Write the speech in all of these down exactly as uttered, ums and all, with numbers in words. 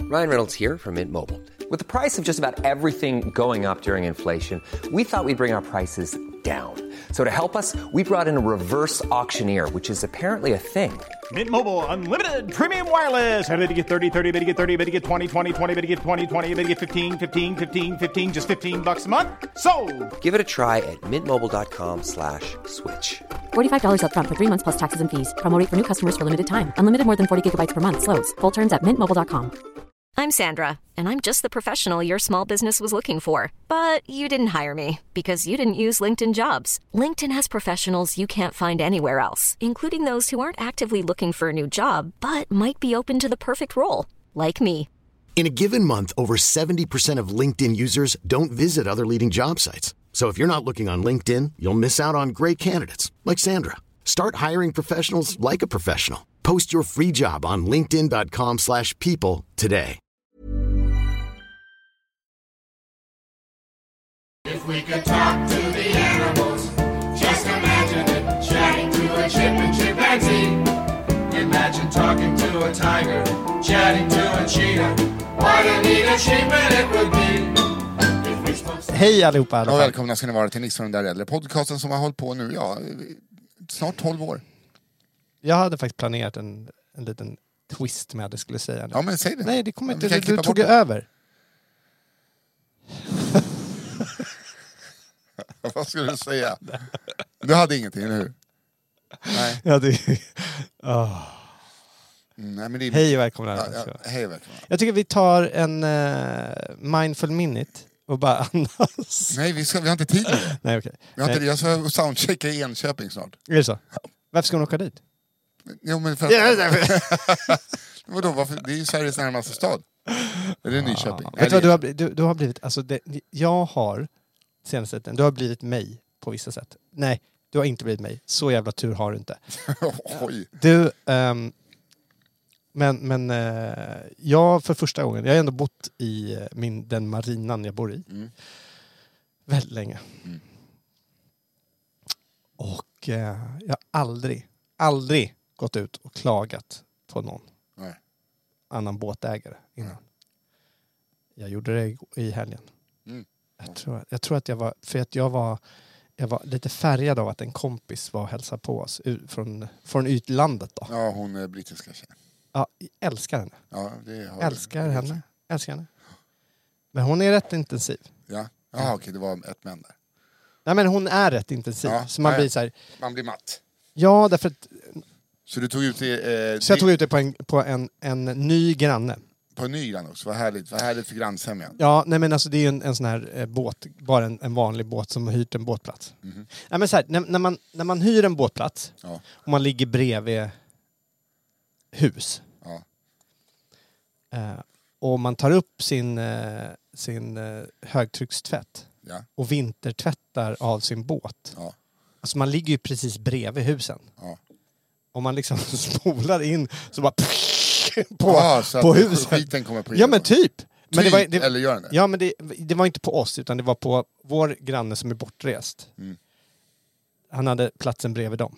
Ryan Reynolds here from Mint Mobile. With the price of just about everything going up during inflation, we thought we'd bring our prices down. So to help us, we brought in a reverse auctioneer, which is apparently a thing. Mint Mobile Unlimited Premium Wireless. How to get thirty, thirty, how to get thirty, how to get twenty, twenty, twenty, how to get twenty, twenty, how to get fifteen, fifteen, fifteen, fifteen, just fifteen bucks a month? Sold! Give it a try at mintmobile.com slash switch. forty-five dollars up front for three months plus taxes and fees. Promo rate for new customers for limited time. Unlimited more than forty gigabytes per month. Slows full terms at mint mobile dot com. I'm Sandra, and I'm just the professional your small business was looking for. But you didn't hire me because you didn't use LinkedIn Jobs. LinkedIn has professionals you can't find anywhere else, including those who aren't actively looking for a new job, but might be open to the perfect role, like me. In a given month, over seventy percent of LinkedIn users don't visit other leading job sites. So if you're not looking on LinkedIn, you'll miss out on great candidates like Sandra. Start hiring professionals like a professional. Post your free job on linkedin.com slash people today. If we could talk to the animals, just imagine it, chatting to a chip and chimpanzee. Imagine talking to a tiger, chatting to a cheetah. What a neat achievement it would be. Hej allihopa. Ja, välkomna ska ni vara till Nisse och den där äldre podcasten som har hållit på nu, ja, snart tolv år. Jag hade faktiskt planerat en, en liten twist med att det skulle säga det. Ja, men säg det. Nej, det kommer ja, inte. Du, du tog det över. Vad skulle du säga? Du hade ingenting, eller hur? Nej. Ja, det... oh. Nej, men det är... Hej och välkomna. Ja, ja, hej och välkomna. Jag tycker vi tar en uh, mindful minute och bara andas. Nej, vi, ska, vi har inte tid med det. Nej, okej. Vi har inte, jag ska soundchecka i Enköping snart. Är det så? Varför ska hon åka dit? Jo, men för att... Vadå, varför? Det är ju Sveriges närmaste stad. Är det Nyköping? Ja. Vet du vad, du har, du, du har blivit... Alltså det, jag har... Senaste tiden, du har blivit mig på vissa sätt. Nej, du har inte blivit mig. Så jävla tur har du inte. Oj. Du... Um, men men uh, jag för första gången... Jag har ändå bott i min, den marinan jag bor i. Mm. Väldigt länge. Mm. Och uh, jag har aldrig, aldrig gått ut och klagat på någon Nej. annan båtägare innan. Nej. Jag gjorde det i, i helgen. Mm. Jag tror, jag tror att jag var... För att jag var... Jag var lite färgad av att en kompis var och hälsade på oss från, från utlandet då. Ja, hon är brittiska tjej. Ja, älskar henne. Ja, det har älskar det. henne. Älskar henne. Men hon är rätt intensiv. Ja, ja okej, det var ett män där. Nej, men hon är rätt intensiv. Ja, så man ja, blir så här... Man blir matt. Ja, därför att... Så du tog ut det... Eh, så jag tog ut det på en, på en, en ny granne. På en ny granne också, vad härligt. Vad härligt för grannsämjan. Ja, nej men alltså det är ju en, en sån här eh, båt, bara en, en vanlig båt som har hyrt en båtplats. Mm-hmm. Nej men så här, när, när, man, när man hyr en båtplats ja. och man ligger bredvid hus ja. eh, och man tar upp sin, eh, sin eh, högtryckstvätt ja. och vintertvättar av sin båt. Ja. Alltså man ligger ju precis bredvid husen. Ja. Och man liksom spolar in så bara på, ja, så på att huset. Skiten kommer på ja men typ. typ Men det var, det, eller gör den det? Ja men det, det var inte på oss utan det var på vår granne som är bortrest. Mm. Han hade platsen bredvid dem.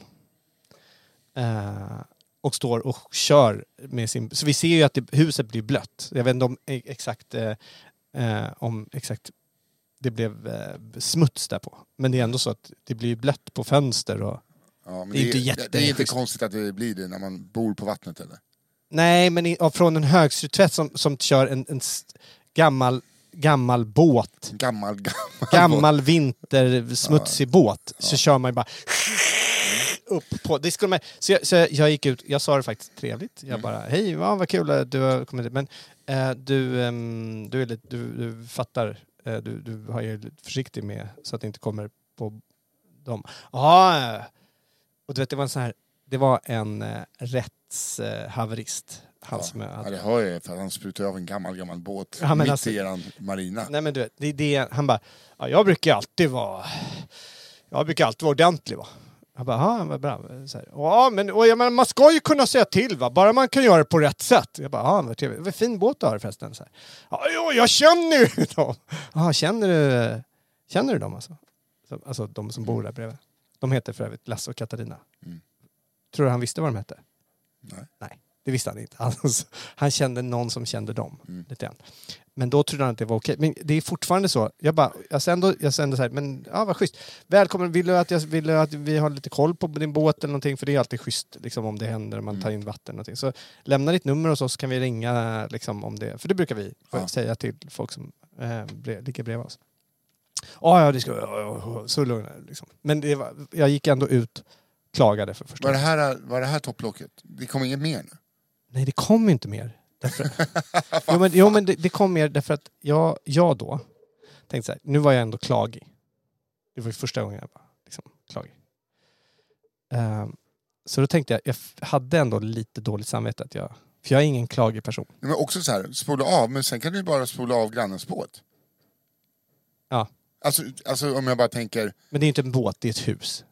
Uh, och står och kör med sin... Så vi ser ju att det, huset blir blött. Jag vet inte om exakt... Uh, uh, om exakt det blev uh, smuts där på. Men det är ändå så att det blir blött på fönster och... Ja, men det är, det, inte det är inte konstigt att det blir det när man bor på vattnet eller? Nej, men i, från en högstryckstvätt som, som kör en, en gammal, gammal båt. Gammal, gammal. Gammal vintersmutsig ja. båt. Så ja. kör man ju bara upp på. Det skulle man, så, jag, så jag gick ut, jag sa det faktiskt trevligt. Jag mm. bara, hej, ja, vad kul att du har kommit hit. Men äh, du, ähm, du, är lite, du, du fattar, äh, du, du har ju lite försiktig med så att det inte kommer på dem. Ja, och du vet, det var en sån här, det var en äh, rättshaverist. Han ja. som jag hade. Ja, det hör jag för att han sprutade av en gammal, gammal båt ja, mitt alltså, i eran marina. Nej, men du vet, det, det, han bara, ja, jag brukar alltid vara, jag brukar alltid vara ordentlig, va. Jag bara, ja, vad bra. Så här, ja, men och jag menar, man ska ju kunna säga till, va, bara man kan göra det på rätt sätt. Jag bara, ja, vad trevligt. Vad fin båt du har förresten. Så här, ja, jo, jag känner ju dem. Ja, känner du, känner du dem alltså? Så, alltså de som bor där bredvid. De heter för övrigt Lasse och Katarina. Mm. Tror du han visste vad de hette? Nej. Nej. Det visste han inte. Han, han kände någon som kände dem. Mm. Lite grann. Men då trodde han att det var okej. Men det är fortfarande så. Jag bara, jag sände, jag sände så här, men ja, vad schysst. Välkommen, vill du att, jag, vill du att vi har lite koll på din båt eller någonting? För det är alltid schysst liksom, om det händer, om man tar in vatten eller någonting. Så lämna ditt nummer hos oss så kan vi ringa liksom, om det. För det brukar vi Ja. säga till folk som eh, bre, ligger bredvid oss. Oh, ja, det ska oh, så lugna liksom. Men det var, jag gick ändå ut, klagade för första Var det här, var det här topplocket? Det kommer inget mer nu? Nej, det kom ju inte mer. Därför... jo, men, jo, men det, det kom mer därför att jag, jag då tänkte så här, nu var jag ändå klagig. Det var ju första gången jag var liksom, klagig. Um, så då tänkte jag, jag hade ändå lite dåligt samvete att jag, för jag är ingen klagig person. Men också så här, spola av, men sen kan du bara spola av grannens båt. Ja. Alltså, alltså om jag bara tänker... Men det är inte en båt, det är ett hus.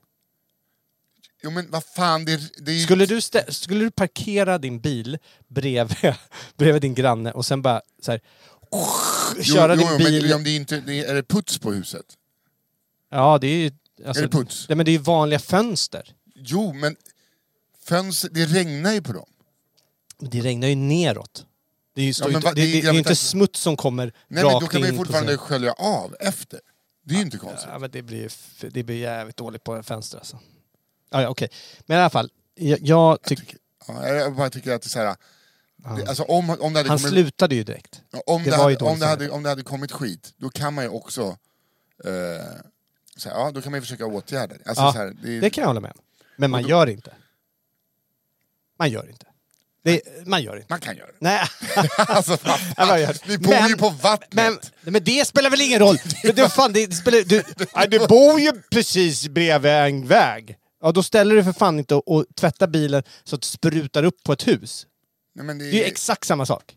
Jo men vad fan, det, det är ju... Skulle du, stä- skulle du parkera din bil bredvid, bredvid din granne och sen bara så här, Jo, köra jo, din bil... men om det är, inte, det är, är det puts på huset? Ja, det är ju... Alltså, Är det puts? Nej, men det är ju vanliga fönster. Jo, men fönster, det regnar ju på dem. Men det regnar ju neråt. Det är ju, Ja, men inte, va- det, det- det, det är jag ju vet inte att- smuts som kommer Nej, rakt men då kan man in ju på fortfarande sig. skölja av efter. Det är ju inte konstigt. Ja, men det blir, f- det blir jävligt dåligt på fönster alltså. Ja, ja, okej. Men i alla fall, jag, jag tycker... Ja, jag bara tycker att det är så här... Det, alltså om, om det hade Han kommit, slutade ju direkt. om det det, var ju hade, dåligt om, det hade, samvete. om det hade kommit skit, då kan man ju också... Eh, så här, ja, då kan man ju försöka åtgärda det. Alltså, Ja, så här, det, det kan jag hålla med om. Men man då- gör inte. Man gör inte. Det, man gör inte. Man kan göra det. Nej. Alltså, fan, Ja, man gör det. vi bor Men- ju på vattnet. Men, men det spelar väl ingen roll? Men det, fan, det spelar, du, ja, du bor ju precis bredvid en väg. Ja, då ställer du för fan inte och, och tvättar bilen så att det sprutar upp på ett hus. Nej, men det, Det är ju exakt samma sak.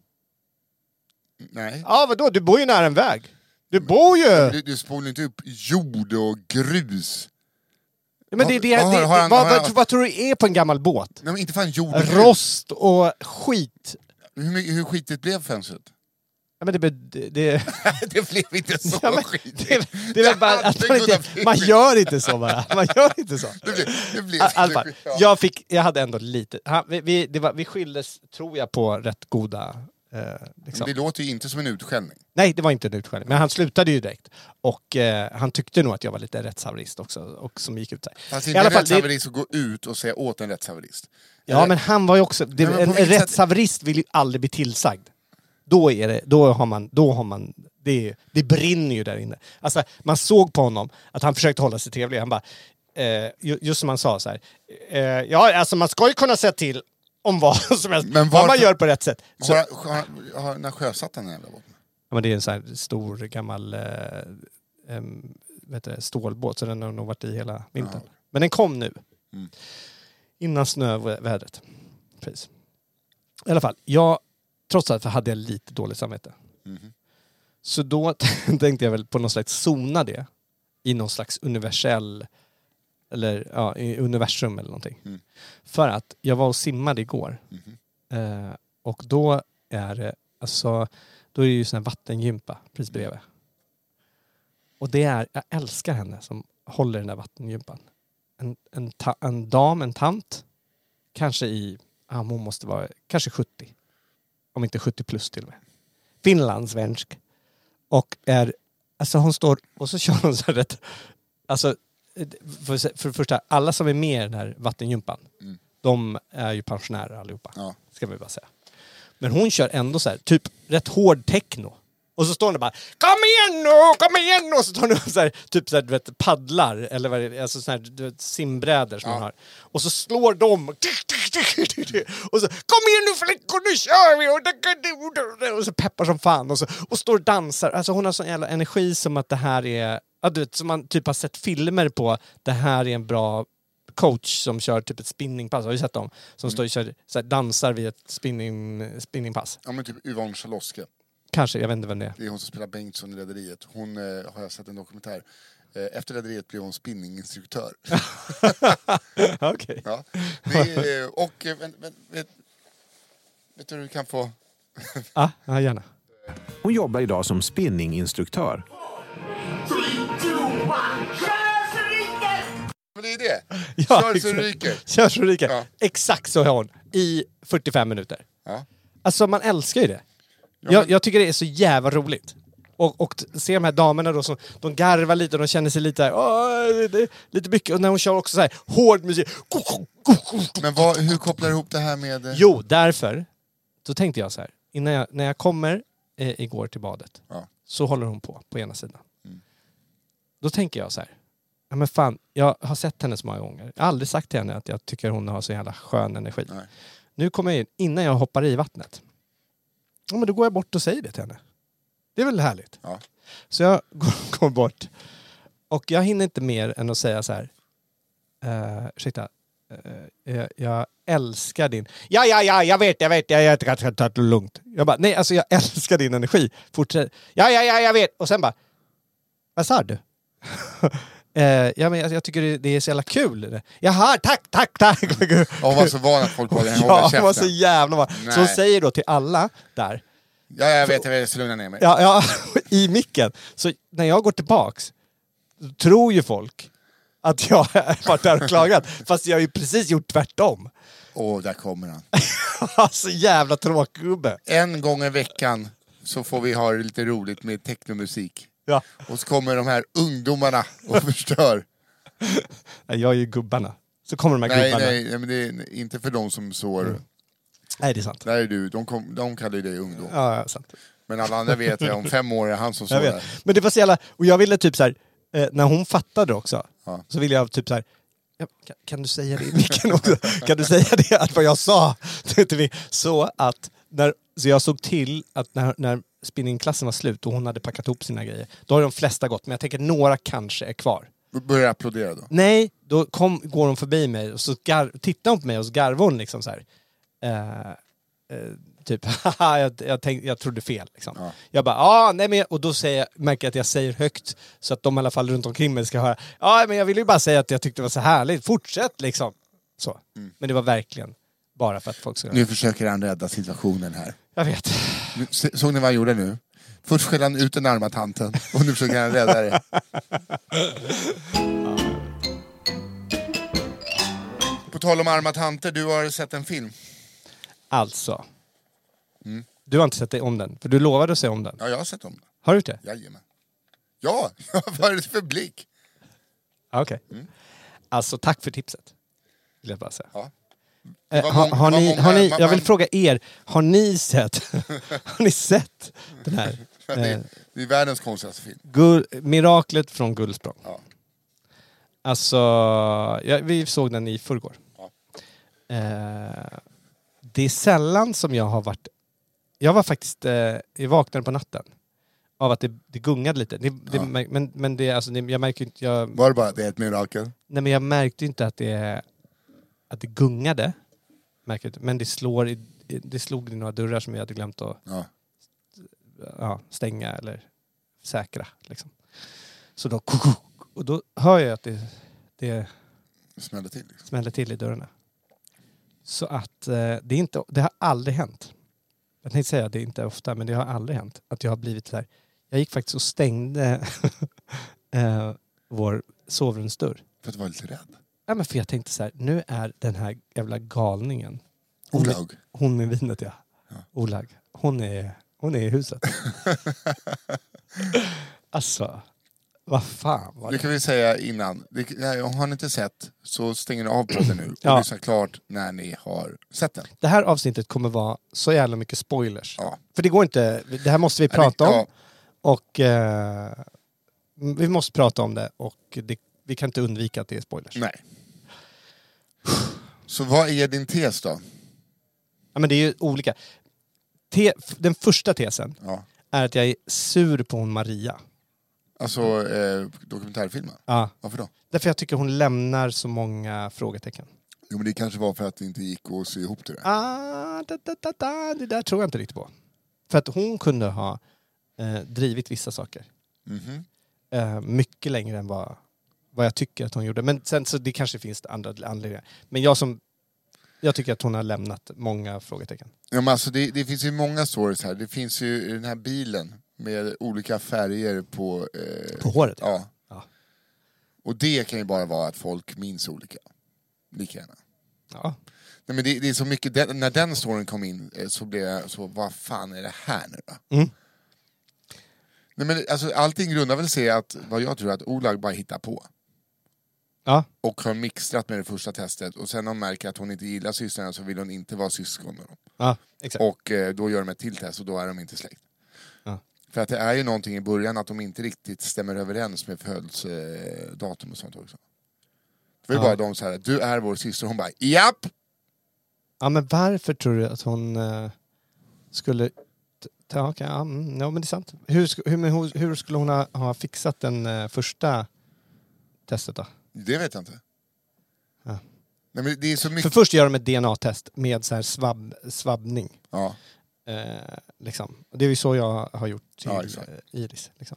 nej. Ja, vadå? Du bor ju nära en väg. Du bor ju! Du, du spolar inte upp jord och grus. Men det, är det, det, Har- har han- vad, har han- vad, vad tror du är på en gammal båt? Nej, men inte fan jord och grus. Rost och skit. Hur, mycket- hur skitigt blev fönstret? Ja, men det, det, det, Det blev inte så ja, men, skitigt. det, det är väl bara att man, hade inte, kunnat bli- man gör inte så bara. Man gör inte så. Det blev, det blev, I alla fall, ja. jag, fick, jag hade ändå lite... Han, vi, vi, det var, vi skildes, tror jag, på rätt goda... Eh, liksom. Det låter ju inte som en utskällning. Nej, det var inte en utskällning. Men han slutade ju direkt. Och eh, han tyckte nog att jag var lite rättshaverist också. Och som gick ut där. Fast I inte alla en fall, det, rättshaverist att gå ut och säga åt en rättshaverist. ja, men han var ju också... Det, Nej, men på en en vilket sätt- rättshaverist vill ju aldrig bli tillsagd. Då är det... Då har man... Då har man det, det brinner ju där inne. Alltså, man såg på honom att han försökte hålla sig trevlig. Han bara... Eh, ju- just som han sa så här... Eh, ja, alltså man ska ju kunna säga till om vad som helst. Men vad man varför- gör på rätt sätt. Så, Har, har, har, när sjösatt han den jävla båten? ja, men det är en sån här stor gammal eh, em, vet du, stålbåt, så den har nog varit i hela vintern. Ja. Men den kom nu. Mm. Innan snövädret. Precis. I alla fall, jag, trots allt hade jag lite dåligt samvete. Mhm. Så då tänkte jag väl på något slags zona det i någon slags universell, eller ja, i universum eller någonting. Mm. För att jag var och simmade igår. Mhm. Eh, och då är det, alltså, då är det ju sån här vattengympa precis bredvid. Och det är, jag älskar henne som håller den där vattengympan. En, en, ta, en dam, en tant, kanske i, ja, hon måste vara, kanske sjuttio. Om inte sjuttio plus till och med. Finlandssvensk. Och är, alltså hon står, och så kör hon så här rätt, alltså, för, för det första, alla som är med i den här vattengympan, Mm. de är ju pensionärer allihopa. Ja. Ska vi bara säga. Men hon kör ändå så här, typ rätt hård techno. Och så står hon där bara, kom igen nu, kom igen nu! Och så tar hon så här, typ så här, du vet, paddlar, eller vad det är, alltså så här, du vet, simbrädor som Ja. hon har. Och så slår de, och så, kom igen nu flickor, nu kör vi! Och så peppar som fan, och, så, och står och dansar. Alltså hon har sån jävla energi som att det här är, ja, du vet, som man typ har sett filmer på, det här är en bra coach som kör typ ett spinningpass. Har du sett dem? Som står och kör, så här, dansar vid ett spinning, spinningpass. Ja, men typ Yvonne Charloske. Kanske, jag vet inte vem det är. Det är hon som spelar Bengtsson i Rederiet. Hon eh, har jag sett en dokumentär. Eh, efter Rederiet blev hon spinninginstruktör. Okej. Ja. Det är, och eh, men, men, vet, vet du hur du kan få... Ja, ja, gärna. Hon jobbar idag som spinninginstruktör. men det är det. Ja, Kör så exakt. ryker. Kör så ryker. Ja. Exakt så är hon. I fyrtiofem minuter. Ja. Alltså man älskar ju det. Ja, jag, men- jag tycker det är så jävla roligt. Och, och t- se de här damerna då som de garvar lite och de känner sig lite här, "Åh, det, det, lite mycket." Och när hon kör också så här hård musik. Men vad, hur kopplar du ihop det här med... eh, Jo, därför. Då tänkte jag så här. Innan jag, när jag kommer eh, igår till badet. Ja. Så håller hon på, på ena sidan. Mm. Då tänker jag så här. Ja men fan, jag har sett henne så många gånger. Jag har aldrig sagt till henne att jag tycker hon har så jävla skön energi. Nej. Nu kommer jag in, innan jag hoppar i vattnet. Ja men då går jag bort och säger det till henne. Det är väl härligt. Ja. Så jag går, går bort. Och jag hinner inte mer än att säga så här. Uh, ursäkta. Uh, jag, jag älskar din... Ja, ja, ja, jag vet, jag vet. Jag, jag, jag, jag tar det lugnt. Jag bara, nej, alltså jag älskar din energi. Fortsätt. Ja, ja, ja, jag vet. Och sen bara, vad sa du? uh, ja, men jag, jag tycker det, det är så jävla kul. Jaha, tack, tack, tack. Hon var så van att folk var den. Ja, hon var så jävla van. Nej. Så hon säger då till alla där. Ja, jag vet, jag vet, så lugna ner mig. Ja, ja, i micken. Så när jag går tillbaks tror ju folk att jag har varit där och klagat. Fast jag har ju precis gjort tvärtom. Åh, där kommer han. Alltså jävla tråkgubbe. En gång i veckan så får vi ha det lite roligt med technomusik. Ja. Och så kommer de här ungdomarna och förstör. Nej, jag är ju gubbarna. Så kommer de här Nej, gubbarna. nej, nej, men det är inte för de som sår. Mm. Nej, det är sant. Där är du, de, kom, de kallar ju dig ungdom. Ja, ja, sant. Men alla andra vet att om fem år är han som Jag sår vet. där. Men det var så jävla... Och jag ville typ så här, eh, när hon fattade också, Ja. så ville jag typ så här, ja, kan, kan du säga det i micken också? Kan du säga det att vad jag sa? Så att, när, så jag såg till att när, när spinningklassen var slut och hon hade packat ihop sina grejer, då har de flesta gått, men jag tänker några kanske är kvar. Börjar applådera då. Nej, då kom, går hon förbi mig och så gar, tittar hon på mig och så garvar hon liksom så här. Eh, eh, typ, haha, jag, jag, tänkte, jag trodde fel. Liksom. Ja. Jag bara, ja, nej men... Och då säger jag, märker jag att jag säger högt så att de i alla fall runt omkring mig ska höra. Ja, men jag ville ju bara säga att jag tyckte det var så härligt. Fortsätt liksom. Så. Mm. Men det var verkligen bara för att folk ska... Nu försöker han rädda situationen här. Jag vet. Nu, se- såg ni vad han gjorde nu? Först skällde han ut den arma tanten och nu försöker han rädda det. På tal om arma tanter, du har sett en film. Alltså. Mm. Du har inte sett dig om den. För du lovade att se om den. Ja, jag har sett om den. Har du det? Jajamän. Ja, vad är det för blick? Ah, Okej. Mm. Alltså, tack för tipset. Vill jag bara säga. Ja. Eh, var har, många- har det var ni, många- har ni, man- jag vill man- fråga er, har ni sett, har ni sett den här? Det Eh, är, det är världens konstigaste film. Gull, Miraklet från Gullsprång. Ja. Alltså, ja, vi såg den i förrgår. Ja. Eh, det är sällan som jag har varit... Jag var faktiskt... Eh, jag vaknade på natten av att det, det gungade lite. Det, det, Ja. Men, men det, alltså, det, jag märker inte... Jag, Var det bara det är ett mirakel? nej, men jag märkte inte att det, att det gungade. Märker inte. Men det, slår i, det slog i några dörrar som jag hade glömt att Ja. ja, stänga eller säkra. Liksom. Så då... Och då hör jag att det, det Det smällde till. Liksom. smäller till i dörrarna. Så att eh, det, är inte, det har aldrig hänt. Jag tänkte säga att det är inte ofta, men det har aldrig hänt. Att jag har blivit så här. Jag gick faktiskt och stängde eh, vår sovrumsdörr. För att du var lite rädd. Ja, men för jag tänkte så här, nu är den här jävla galningen. Hon, Olag. hon med vinet, ja. Ja. Olag. Hon är, hon är i huset. Alltså, vad fan var Det det? kan vi säga innan. Det, nej, har ni inte sett så stänger ni av podden nu och Ja. lyssnar klart när ni har sett den. Det här avsnittet kommer vara så jävla mycket spoilers. Ja. För det går inte, det här måste vi Nej, prata om. ja. Och eh, vi måste prata om det och det, vi kan inte undvika att det är spoilers. Nej. Så vad är din tes då? Ja, men det är ju olika. Te, den första tesen Ja. är att jag är sur på hon Maria. Alltså eh, dokumentärfilmen. Ja. Varför då? Därför jag tycker hon lämnar så många frågetecken. Jo, men det kanske var för att det inte gick att sy ihop det där. Ah, da, da, da, da, det där tror jag inte riktigt på. För att hon kunde ha eh, drivit vissa saker. Mhm. Eh, mycket längre än vad, vad jag tycker att hon gjorde. Men sen så det kanske finns andra anledningar. Men jag som jag tycker att hon har lämnat många frågetecken. Ja, men alltså det, det finns ju många stories här. Det finns ju den här bilen med olika färger på... Eh, På håret? Ja. Ja. Och det kan ju bara vara att folk minns olika. Lika gärna. Ja. Nej, men det, det är så mycket, den, när den storyn kom in så blev jag så, vad fan är det här nu då? Mm. Nej, men alltså, allting grundar väl sig att, vad jag tror, att Olag bara hittar på. Ja. Och har mixtrat med det första testet. Och sen har hon märkt att hon inte gillar systrarna så vill hon inte vara syskon med dem. Ja, exakt. Och eh, då gör de ett till test och då är de inte släkt. Ja. För att det är ju någonting i början att de inte riktigt stämmer överens med födelsedatum och sånt också. Det var ju Ja. bara de så här, du är vår syster. Hon bara, japp! Ja, men varför tror du att hon uh, skulle... Ta, okay, ja, mm, ja, men det är sant. Hur, sk- hur, men hur, hur skulle hon ha, ha fixat den uh, första testet då? Det vet jag inte. Ja. Nej, men det är så mycket... För först gör de ett D N A-test med så här svabb, svabbning. Ja. Eh, liksom. Och det är ju så jag har gjort till Ja, eh, Iris. Liksom.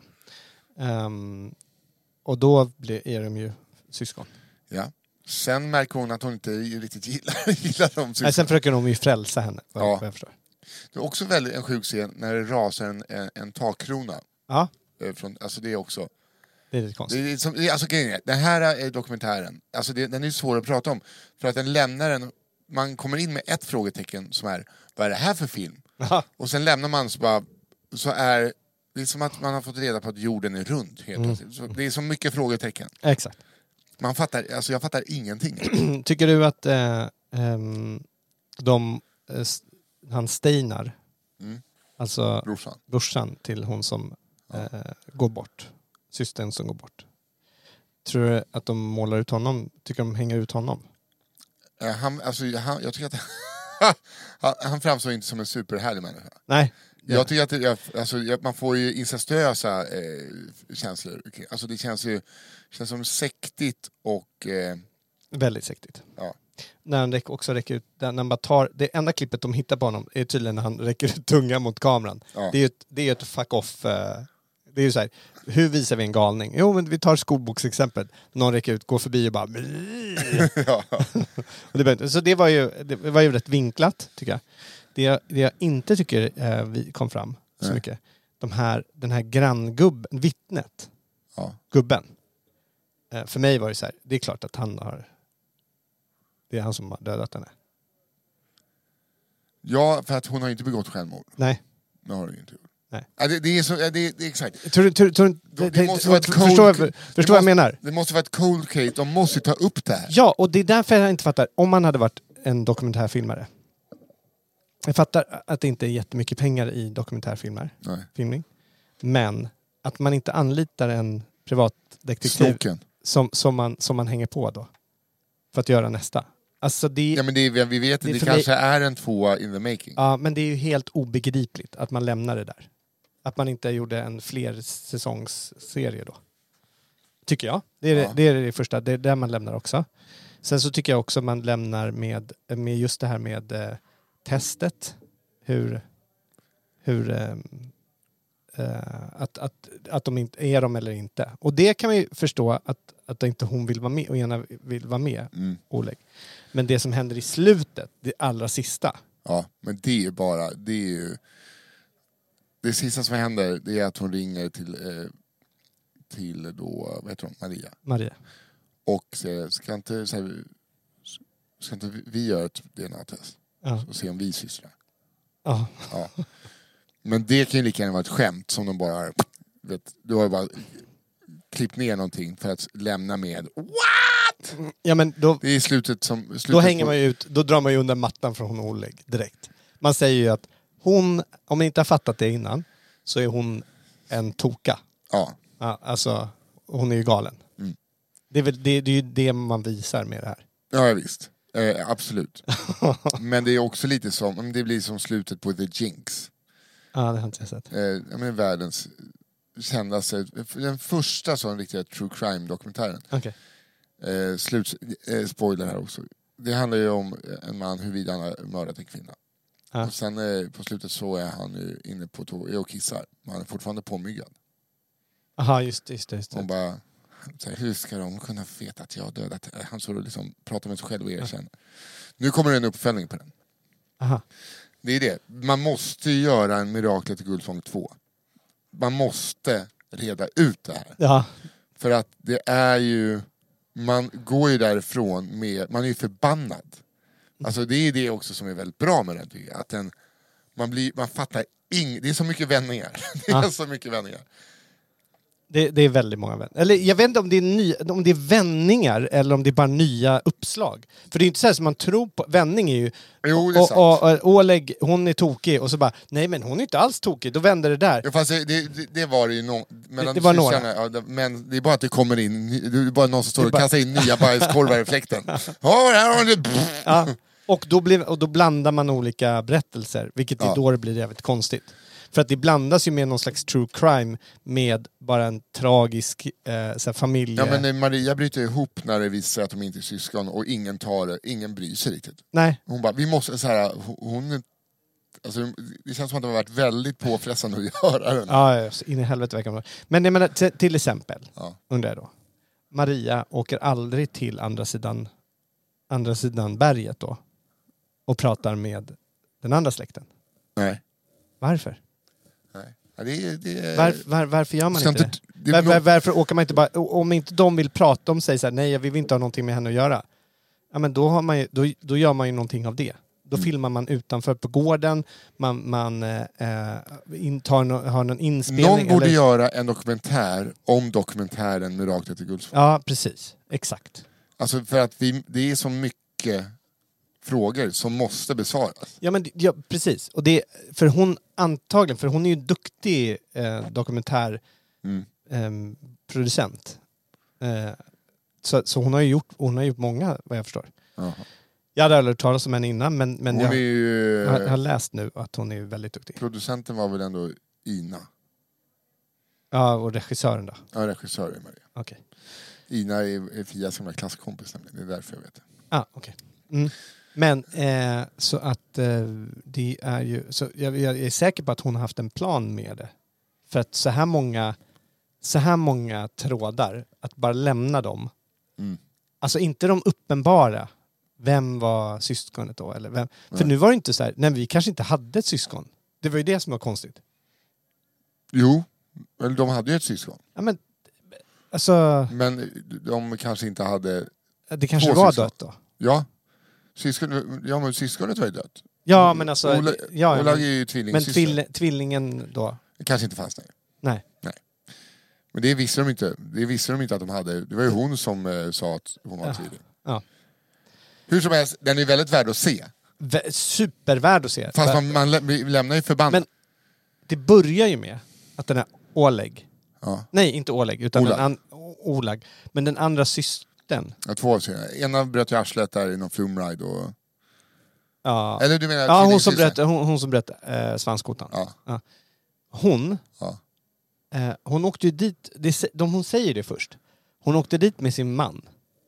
Um, och då blir, är de ju syskon. Ja. Sen märker hon att hon inte riktigt gillar, gillar de syskon. Nej, sen försöker de ju frälsa henne, vad, Ja. vad jag förstår. Det är också väldigt en sjuk scen när det rasar en, en, en takkrona. Ja, Eh, Från, alltså det är också... det är lite konstigt. Det är som, det är, alltså, grejen är, den här är dokumentären, alltså det, den är svår att prata om. För att den lämnar en... Man kommer in med ett frågetecken som är, vad är det här för film? Ja. Och sen lämnar man så bara... Så är, det är som att man har fått reda på att jorden är rund. Helt Mm. plötsligt. Så det är så mycket frågetecken. Exakt. Man fattar, alltså jag fattar ingenting. Tycker du att eh, ehm, de, eh, s- han Steinar, Mm. alltså Brorsan. brorsan till hon som eh, går bort, systern som går bort. Tror du att de målar ut honom, tycker de hänger ut honom? Eh, Han, alltså, han, jag tycker att han, han framstår inte som en superhärlig människa. Nej. Jag tycker att det, jag, alltså, jag, man får ju incestuösa eh, känslor. Alltså det känns ju känns som sektigt och... Eh, Väldigt sektigt. ja. När han räck, också räcker ut, när han bara tar, det enda klippet de hittar på honom är tydligen när han räcker ut tungan mot kameran. Ja. Det är ju ett, det är ett fuck off. Eh, det är ju så här, hur visar vi en galning? Jo, men vi tar skolboksexemplet. Någon räcker ut, går förbi och bara... ja. och det, behöver- så det var, ju, det var ju rätt vinklat, tycker jag. Det jag, det jag inte tycker eh, vi kom fram så Nej. mycket, de här, den här granngubben, vittnet, Ja. gubben. Eh, för mig var det så här, det är klart att han har... Det är han som har dödat henne. ja, för att hon har ju inte begått självmord. Nej. Det har hon ju inte gjort. Nej. Ja, det, det är så, ja, det, det är exakt. Tror, du- tror, tror, Det- det, det måste vara ett cold- förstår det förstår vad jag måste- menar? Det måste vara ett cold case, de måste ta upp det här. Ja, och det är därför jag inte fattar. Om man hade varit en dokumentärfilmare. Jag fattar att det inte är jättemycket pengar i dokumentärfilmer. Nej. Filmning. Men att man inte anlitar en privatdetektiv Snoken. som, som, man, som man hänger på då. För att göra nästa. Alltså det, Ja, men det, är- vi vet att det är det, för kanske mig- är en tvåa in the making. ja, men det är ju helt obegripligt att man lämnar det där. Att man inte gjorde en fler säsongsserie då. Tycker jag. Det är, Ja. det är det första. Det är där man lämnar också. Sen så tycker jag också man lämnar med, med just det här med eh, testet. Hur... hur eh, eh, att, att, att de inte är de eller inte. Och det kan man ju förstå att, att inte hon vill vara med och ena vill vara med. Mm. Oleg. Men det som händer i slutet, det allra sista. Ja, men det är ju bara, det är ju... Det sista som händer, det är att hon ringer till, eh, till då, vad heter hon, Maria. Maria. Och säger, ska inte, så här, ska inte vi- vi göra ett D N A-test? Ja. Och se om vi är systrar. Ja. Ja. Men det kan ju lika gärna vara ett skämt som de bara har, vet, du har ju bara klippt ner någonting för att lämna med what? Ja, men då, Det är slutet som... Slutet då hänger på- man ju ut, då drar man ju undan mattan från Oleg direkt. Man säger ju att hon, om man inte har fattat det innan, så är hon en toka. Ja. Ja, alltså, hon är ju galen. Mm. Det, är väl, det, det är ju det man visar med det här. Ja, visst. Eh, absolut. Men det är också lite som, det blir som slutet på The Jinx. Ja, det har inte jag sett. Eh, jag menar, världens kändaste, den första sån riktiga true crime-dokumentären. Okej. Eh, slut, eh, spoiler här också. Det handlar ju om en man huruvida han har mördat en kvinna. Ja. Och sen eh, på slutet så är han ju inne på toa och kissar. Men han är fortfarande påmyggad. Aha, just det. Just det, just Hon det. bara, så här, hur ska de kunna veta att jag har dödat? Han så liksom pratar med sig själv och erkänner. Nu kommer det en uppföljning på den. Aha. Det är det. Man måste göra en Miraklet i Guldfång två. Man måste reda ut det här. Ja, För att det är ju, man går ju därifrån med, man är ju förbannad. Alltså det är det också som är väldigt bra med den, tycker jag. Att den, man, blir, man fattar ing, det är så mycket vändningar. Det är Ja. så mycket vändningar. Det, det är väldigt många vändningar. Eller jag vet inte om det, är ny, om det är vändningar eller om det är bara nya uppslag. För det är inte så här som man tror på. Vändning är ju... Jo, det är och, sant. och, och Oleg, hon är tokig. Och så bara, nej men hon är inte alls tokig. Då vänder det där. Ja, fast det, det, det var det ju no, mellan Det- det var några. systrarna, ja, det- men det är bara att det kommer in, det är bara någon som står Det är och bara- kastar in nya bajskorvar i fläkten. Ja, här har du... Ja. Och, då blir, och då blandar man olika berättelser. Vilket är Ja. då det blir jävligt konstigt. För att det blandas ju med någon slags true crime med bara en tragisk eh, så här, familje... Ja, men eh, Maria bryter ihop när det visar sig att de inte är syskon och ingen tar det, ingen bryr sig riktigt. Nej. Hon bara, vi måste så här, hon... Alltså, det känns som att det har varit väldigt påfrestande att göra den. Ja, ja, så in i helvete verkar det vara. Men jag menar, t- till exempel, Ja. undrar jag då. Maria åker aldrig till andra sidan, andra sidan berget då och pratar med den andra släkten. Nej. Varför? Nej. Ja, det, är- det, är- Var, var, varför gör man Ska inte inte- det? det är var, nog- var, varför åker man inte bara... Om inte de vill prata om sig så här, nej, vi vill inte ha någonting med henne att göra. Ja, men då, har man ju, då, då gör man ju någonting av det. Då Mm. filmar man utanför på gården, man, man eh, in, tar no, har någon inspelning. Någon borde eller, göra en dokumentär om dokumentären Miraklet i Gullsfors. Ja, precis. Exakt. Alltså för att vi, det är så mycket frågor som måste besvaras. Ja, men, ja, precis. Och det, för hon antagligen, för hon är ju duktig eh, dokumentär Mm. eh, producent. Eh, så, så hon har ju gjort, hon har gjort många, vad jag förstår. Jaha. Jag hade aldrig hört talas om henne innan, men, men Hon jag, är ju... jag, har- jag har läst nu att hon är väldigt duktig. Producenten var väl ändå Ina. Ja, och regissören då? Ja, regissör är Maria. Okej. Ina är, är Fias gamla klasskompis nämligen. Det är därför jag vet det. Ah, okej. Mm. Men eh, så att eh, det är ju... Så jag, jag är säker på att hon har haft en plan med det. För att så här många, så här många trådar, att bara lämna dem. Mm. Alltså inte de uppenbara. Vem var syskonet då? Eller vem? För Nej. nu var det inte så här, nej vi kanske inte hade ett syskon. Det var ju det som var konstigt. Jo, eller de hade ju ett syskon. Ja, men alltså, Men de kanske inte hade... det kanske Två var syskon. dött då. Ja, syskon, ja men syskonet var ju dött. Ja, men alltså... Ola, ja, ja, Ola är men, ju men tvillingsyster. tvill, tvillingen då? Det kanske inte fanns längre. Nej. Men det visste de inte. Det visste de inte att de hade. Det var ju hon som eh, sa att hon var tvilling. Ja. Hur som helst, den är väldigt värd att se. V- supervärd att se. Fast man, man lä- vi lämnar ju förbannat. Men det börjar ju med att den här Oleg, Ja. nej inte Oleg, utan Olag. den an, O- Olag, men den andra systern. Ja, två avseenden. Ena bröt ju arslet där i någon flumride och... Ja, Eller du menar ja hon som tvillingsystern? bröt, hon, hon som bröt eh, svanskotan. Ja. Hon, Ja. eh, hon åkte ju dit, det, sä- de, hon säger det först. Hon åkte dit med sin man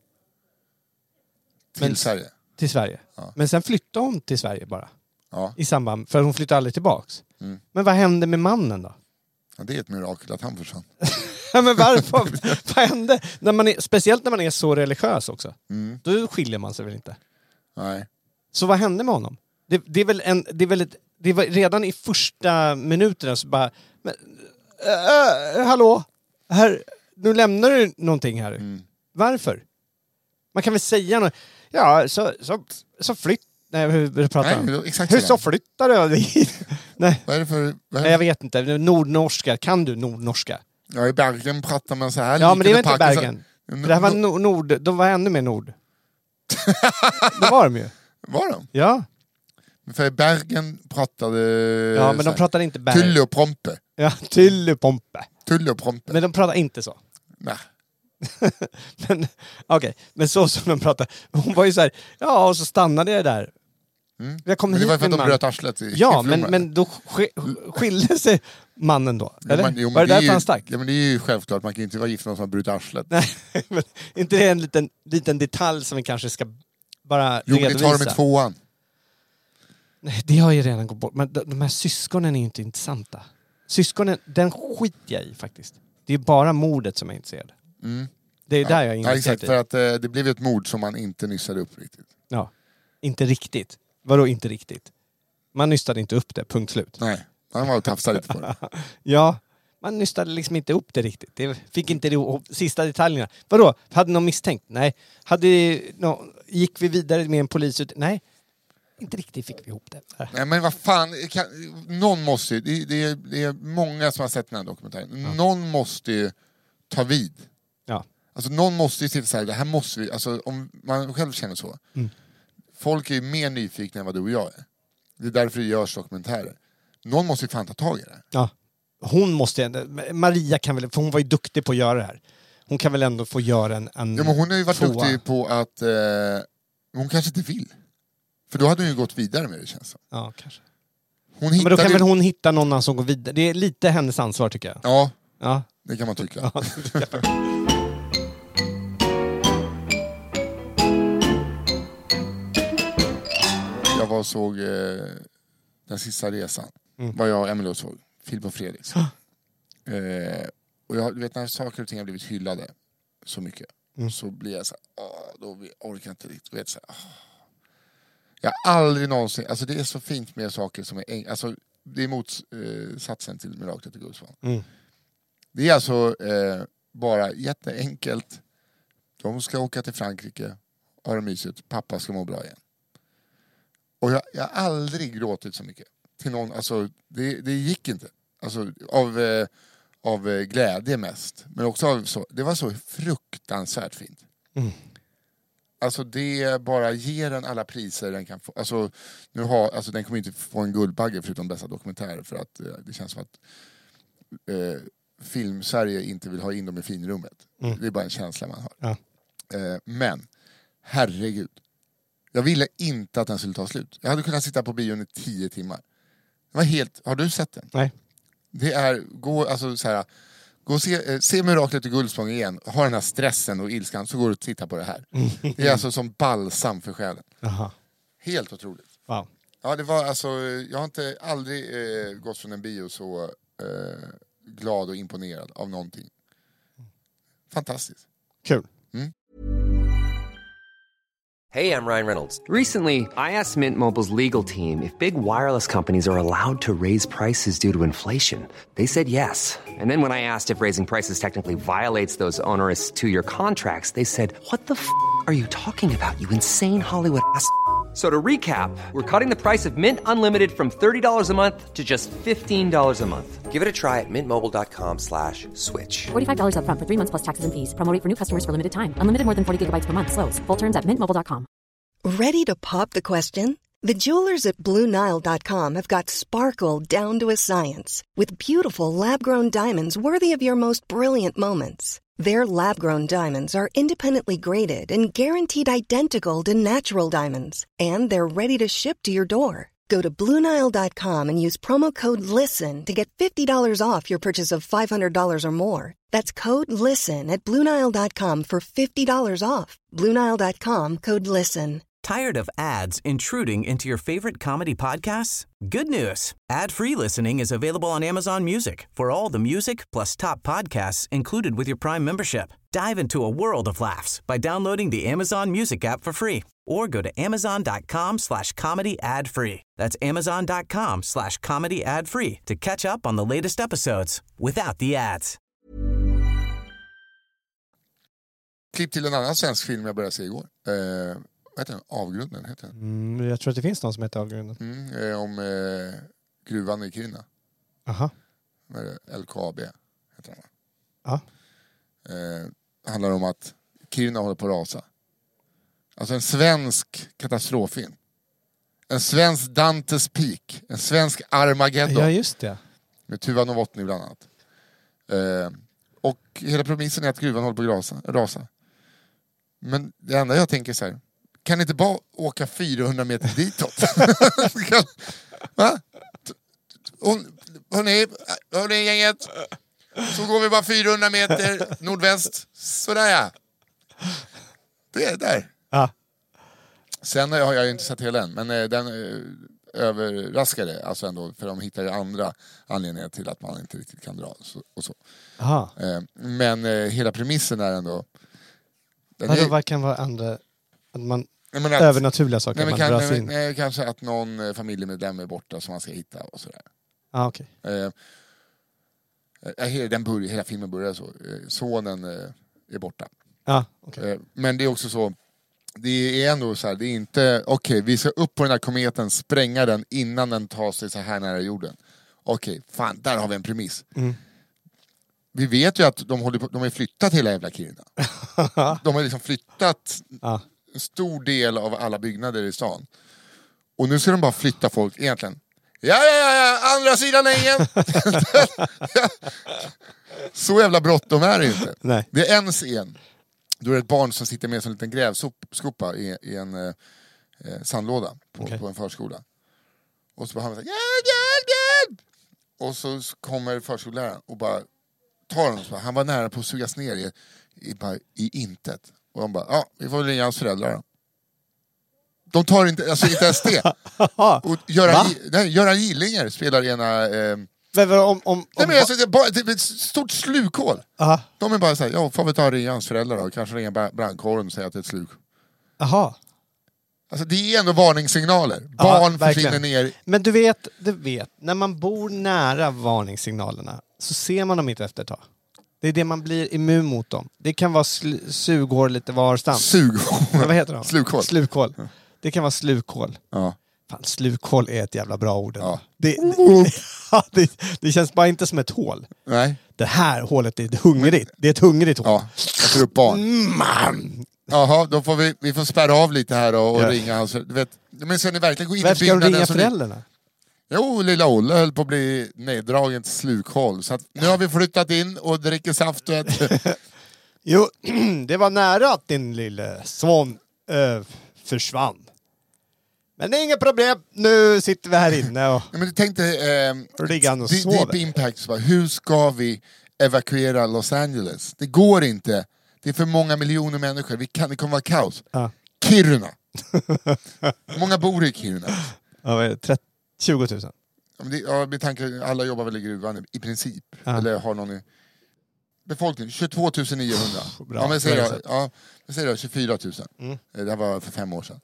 Till Men- Sverige. till Sverige. Ja. Men sen flyttade hon till Sverige bara. Ja. I samband, för hon flyttade aldrig tillbaks. Mm. Men vad hände med mannen då? Ja, det är ett mirakel att han försvann. Ja, men varför? Vad hände? När man är, speciellt när man är så religiös också. Mm. Då skiljer man sig väl inte? Nej. Så vad hände med honom? Det, det är väl en... Det är väl ett, det var redan i första minuterna så bara... Men, äh, äh, hallå? Här, nu lämnar du någonting här. Mm. Varför? Man kan väl säga något. Ja, så, så, så flytt... Nej, hur, hur pratar Nej, han? men då- exakt Hur så. så flyttar du dit? Nej, Vad är det för... Vad är nej, jag det? vet inte. Nordnorska. Kan du nordnorska? Ja, i Bergen pratar man så här. Ja, men det lite var inte Parkinson- Bergen. För det här var no- nord... De var ännu mer nord. Det var de ju. Var de? Ja. För i Bergen pratade... Ja, men så de här, pratar inte berg. Tulle och Prompe. Ja, Tyllepompe. Tulle och Prompe. Men de pratar inte så. Nej. Men okej, men så som de pratar. Hon var ju så här, ja, och så stannade jag där. Mm. Jag kom Men det hit var ju för att med de en bröt man. arslet i Ja, i men, Flumra. men då sk- skilde sig mannen då? Eller? Jo, men- jo, men var det är därför ju- han stack? Ja, men det är ju självklart. Man kan inte vara gift med någon som har brutit arslet. Nej, men inte det en liten, liten detalj som vi kanske ska bara Jo, men det redovisa? tar de i tvåan. Nej, det har ju redan gått bort. Men de, de här syskonen är ju inte intressanta. Syskonen, den skiter jag i faktiskt. Det är bara mordet som jag är intresserad. Mm. Det är där jag är Ja, intresserad exakt. i. För att eh, det blev ett mord som man inte nyssade upp riktigt. Ja, inte riktigt. Vadå inte riktigt? Man nystade inte upp det, punkt slut. Nej, han var och tafsade lite på det. Ja, man nystade liksom inte upp det riktigt. Det fick inte det ihop, sista detaljerna. Vadå? Hade någon misstänkt? Nej. Hade no, gick vi vidare med en polis ut? Nej. Inte riktigt fick vi ihop det. Nej, men vad fan, kan, någon måste ju, det, det, är, det är många som har sett den här dokumentären. Ja. Någon måste ju ta vid. Ja. Alltså någon måste ju sitta så här, det här måste vi, alltså om man själv känner så. Mm. Folk är ju mer nyfikna än vad du och jag är. Det är därför det görs dokumentärer. Någon måste ju fan ta tag i det. Ja. Hon måste, Maria kan väl, för hon var ju duktig på att göra det här. Hon kan väl ändå få göra en, en ja, men hon har ju varit tvåa. duktig på att eh, hon kanske inte vill. För då hade hon ju gått vidare med det, känns som. Ja, kanske. Hon men då kan ju... väl hon hitta någon som går vidare. Det är lite hennes ansvar, tycker jag. Ja, ja. Det kan man tycka. Ja, jag var och såg eh, Den sista resan. Mm. Vad jag och Emelie såg. Filip och Fredriks. eh, och jag, du vet, när saker och ting har blivit hyllade så mycket. Mm. Så blir jag så här, åh, då orkar jag inte riktigt. Vet, så här, åh. Jag har aldrig någonsin, alltså det är så fint med saker som är enkelt. Alltså det är motsatsen eh, till Miraklet i Gudsvan. Mm. Det är alltså eh, bara jätteenkelt. De ska åka till Frankrike, ha det mysigt, pappa ska må bra igen. Och jag, jag har aldrig gråtit så mycket till någon, alltså det, det gick inte. Alltså av, eh, av glädje mest, men också av så, det var så fruktansvärt fint. Mm. Alltså det bara ger den alla priser den kan få. Alltså, nu har, alltså den kommer inte få en Guldbagge förutom bästa dokumentärer, för att eh, det känns som att eh, Film-Sverige inte vill ha in dem i finrummet. Mm. Det är bara en känsla man har. Ja. Eh, men, herregud. Jag ville inte att den skulle ta slut. Jag hade kunnat sitta på bion i tio timmar. Det var helt, har du sett den? Nej. Det är, gå, alltså så här, gå och se, eh, se Miraklet i Guldspång igen. Ha den här stressen och ilskan, så går du och tittar på det här. Mm. Det är alltså som balsam för själen. Aha. Helt otroligt. Wow. Ja, det var alltså, jag har inte aldrig eh, gått från en bio så eh, glad och imponerad av någonting. Fantastiskt. Kul. Mm. Hey, I'm Ryan Reynolds. Recently, I asked Mint Mobile's legal team if big wireless companies are allowed to raise prices due to inflation. They said yes. And then when I asked if raising prices technically violates those onerous two-year contracts, they said, what the f*** are you talking about, you insane Hollywood ass f- So to recap, we're cutting the price of Mint Unlimited from thirty dollars a month to just fifteen dollars a month. Give it a try at mintmobile.com slash switch. forty-five dollars up front for three months plus taxes and fees. Promo rate for new customers for limited time. Unlimited more than forty gigabytes per month. Slows full terms at mint mobile dot com. Ready to pop the question? The jewelers at Blue Nile dot com have got sparkle down to a science with beautiful lab-grown diamonds worthy of your most brilliant moments. Their lab-grown diamonds are independently graded and guaranteed identical to natural diamonds. And they're ready to ship to your door. Go to Blue Nile dot com and use promo code LISTEN to get fifty dollars off your purchase of five hundred dollars or more. That's code LISTEN at Blue Nile dot com for fifty dollars off. Blue Nile dot com, code LISTEN. Tired of ads intruding into your favorite comedy podcasts? Good news. Ad-free listening is available on Amazon Music for all the music plus top podcasts included with your Prime membership. Dive into a world of laughs by downloading the Amazon Music app for free or go to amazon.com slash comedy ad free. That's amazon.com slash comedy ad free to catch up on the latest episodes without the ads. Klipp till en annan svensk film jag började se igår. Eh, vad heter den? Avgrunden heter den. Mm, jag tror att det finns någon som heter Avgrunden. Mm, eh, om eh, gruvan i Kiruna. Aha. L K A B heter den. Ja. Eh, handlar om att Kiruna håller på att rasa. Alltså en svensk katastroffilm. En svensk Dantes Peak. En svensk Armageddon. Ja, just det. Med Tuva Novotny bland annat. Eh, och hela premissen är att gruvan håller på att rasa. rasa. Men det enda jag tänker så här. Kan inte bara åka fyrahundra meter ditåt? Va? Hörrni, hörrni gänget. Så går vi bara fyrahundra meter nordväst. Sådär ja. Det är där. Ja. Sen har jag ju inte sett hela än. Men den överraskade. Alltså ändå. För de hittar ju andra anledningar till att man inte riktigt kan dra. Och så. Aha. Men hela premissen är ändå... Vadå, vad kan vara andra... Att man... Nej, att, övernaturliga saker nej, men man kan, dras nej, in. Nej, kanske att någon familjemedlem är borta som man ska hitta och sådär. Ah, okay. Eh, Äh, den börjar, hela filmen börjar så. Sonen äh, är borta. Ja, okay. äh, men det är också så, det är ändå så här, det är inte, okej, okay, vi ska upp på den här kometen, spränga den innan den tar sig så här nära jorden. Okej, okay, fan, där har vi en premiss. Mm. Vi vet ju att de, håller på, de har flyttat hela jävla Kiruna. De har liksom flyttat ja. en stor del av alla byggnader i stan. Och nu ska de bara flytta folk egentligen. Ja, ja, ja, ja, andra sidan ängen. Så jävla bråttom är det inte. Nej. Det är en scen. Då är det ett barn som sitter med en liten grävskopa i, i en eh, sandlåda på, okay. på en förskola. Och så bara han säger hjälp, hjälp, hjälp! Och så kommer förskolläraren och bara tar honom. Så bara, han var nära på att sugas ner i, i, bara, i intet. Och de bara, ja, vi får ringa hans föräldrar då. De tar inte, alltså inte ens det. Och Göran, nej, Göran Gillinger spelar ena... Eh, men, om, om, om, nej, men alltså, det, är bara, det är ett stort slukhål. Aha. De är bara såhär, ja, får vi ta och ringa hans föräldrar då? Kanske ringa brandkåren och säga att det är ett sluk. Jaha. Alltså det är ändå varningssignaler. Barn ja, försvinner ner. Men du vet, du vet, när man bor nära varningssignalerna så ser man dem inte efter ett tag. Det är det man blir immun mot dem. Det kan vara sl- sughår lite varstans. Sughår? Ja, vad heter de? Slukhål. Slukhål. Det kan vara slukhål. Ja. Fan, slukhål är ett jävla bra ord. Ja. Det, det, ja, det, det känns bara inte som ett hål. Nej. Det här hålet är ett hungrigt. Det är ett hungrigt hål. Ja, jag tror upp barn. Man. Jaha, då får vi, vi får spärra av lite här och, och ja. ringa hans... Du vet, men ska ni verkligen gå in Varför i byggnaden... ska de ringa föräldrarna? Ni... Jo, lilla Olle höll på att bli neddragen till slukhål. Så att nu har vi flyttat in och dricker saft och ett... Jo, det var nära att din lille son äh, försvann. Men det är inget problem, nu sitter vi här inne och... Ja, men tänk dig... Eh, Riggan och Deep Impact, så bara, hur ska vi evakuera Los Angeles? Det går inte. Det är för många miljoner människor. Vi kan, det kommer vara kaos. Ja. Kiruna. Många bor i Kiruna. Ja, trettio, tjugo tusen. Ja, med tanke, alla jobbar väl i gruvan i princip. Ja. Eller har någon i... Befolkning, tjugotvå tusen niohundra. Bra. Ja, men säger jag, ja, men säger jag tjugofyra tusen. Mm. Det här var för fem år sedan.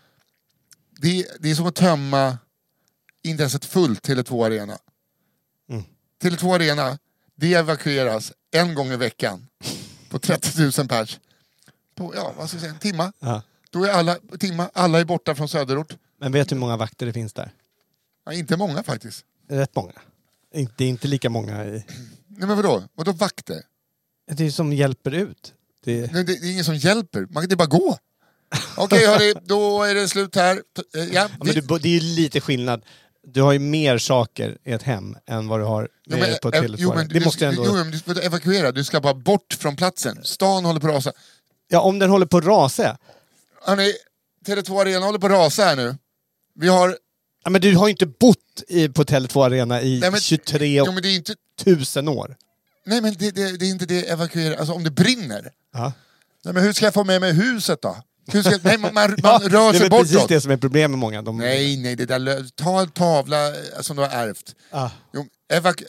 Det, det är som att tömma inte ens ett fullt Tele två Arena. Mm. Tele två Arena, det evakueras en gång i veckan på trettio tusen pers. På, ja, vad ska jag säga, en timma. Ja. Då är alla, timma, alla är borta från söderort. Men vet du hur många vakter det finns där? Ja, inte många faktiskt. Rätt många. Det är inte lika många i... Nej, men vadå? Vadå vakter? Det är som hjälper ut. Det, det, det är ingen som hjälper. Man kan inte bara gå. Okej, hörni, då är det slut här. Ja, ja, men du, det är ju lite skillnad. Du har ju mer saker i ett hem än vad du har jo, men, på Tele två. Jo, men det du, måste ändå... jo, men du ska evakuera. Du ska bara bort från platsen. Stan håller på att rasa. Ja, om den håller på att rasa. Hörni, Tele två Arena håller på att rasa här nu. Vi har... Ja, men du har ju inte bott i, på Tele två Arena i Nej, men, tjugotre jo, men det är inte... tusen år. Nej, men det, det, det är inte det evakuera. Alltså om det brinner. Ja. Nej, men hur ska jag få med mig huset då? Hur ska jag... Nej, man, man, ja, man rör sig bortåt. Det är bortåt. precis det som är problemet med många. De... Nej, nej, det där... Ta en tavla som du har ärvt. Ah. Jo, evaku...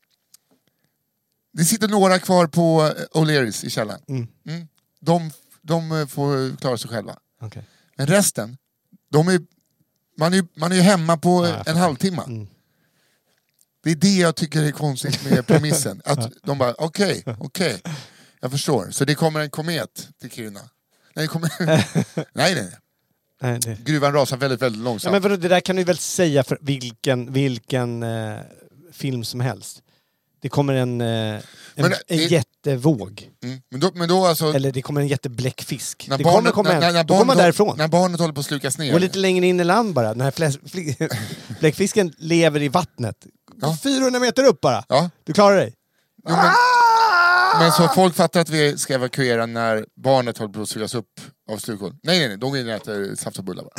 Det sitter några kvar på O'Learys i källaren. Mm. Mm. De, de får klara sig själva. Okay. Men resten, de är, man, är, man är ju hemma på ah, en halvtimme. Mm. Det är det jag tycker är konstigt med premissen. Att de bara, okej, okay, okej. Okay, jag förstår. Så det kommer en komet till Kiruna. Nej, kommer... nej, nej. nej det... Gruvan rasar väldigt, väldigt långsamt. Ja, men vadå, det där kan du väl säga för vilken, vilken eh, film som helst. Det kommer en, eh, en, men, en det... jättevåg. Mm. Men då, men då alltså... Eller det kommer en jättebläckfisk. När det barnet, kommer komma en, när, när då kommer därifrån. När barnet håller på att slukas ner. Och lite längre in i land bara. Den här fläs, fl, bläckfisken lever i vattnet. Ja. fyrahundra meter upp bara. Ja. Du klarar dig. Jo, men, men så folk fattar att vi ska evakuera när barnet håller på att sugas upp av slukhål. Nej, nej, nej. De går in och äter saft och bullar bara.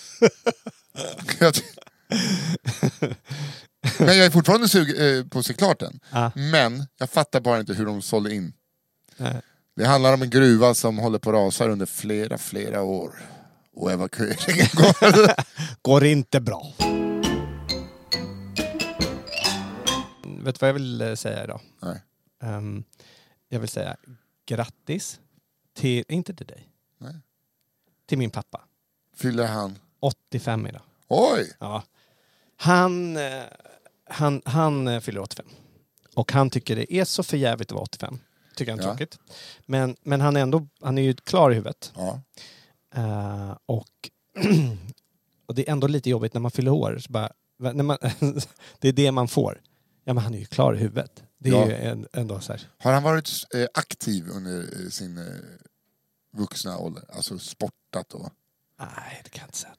Men jag är fortfarande sug eh, på att se klart den. Ah. Men jag fattar bara inte hur de sålde in. Nej. Det handlar om en gruva som håller på att rasa under flera, flera år. Och evakueringen går... går inte bra. Vet du vad jag vill säga idag? Nej. Um, jag vill säga grattis till, inte till dig. Nej. Till min pappa. Fyller han? åttiofem idag. Oj! Ja. Han, han, han fyller åttiofem. Och han tycker det är så för jävligt att vara åttiofem. Tycker han är Ja. tråkigt. Men, men han är ändå han är ju klar i huvudet. Ja. Uh, och, och det är ändå lite jobbigt när man fyller år. Så bara, när man, det är det man får. Ja, men han är ju klar i huvudet. Det är Ja. ju en, ändå så här. Har han varit eh, aktiv under eh, sin eh, vuxna ålder? Alltså sportat och... Nej, det kan jag inte säga.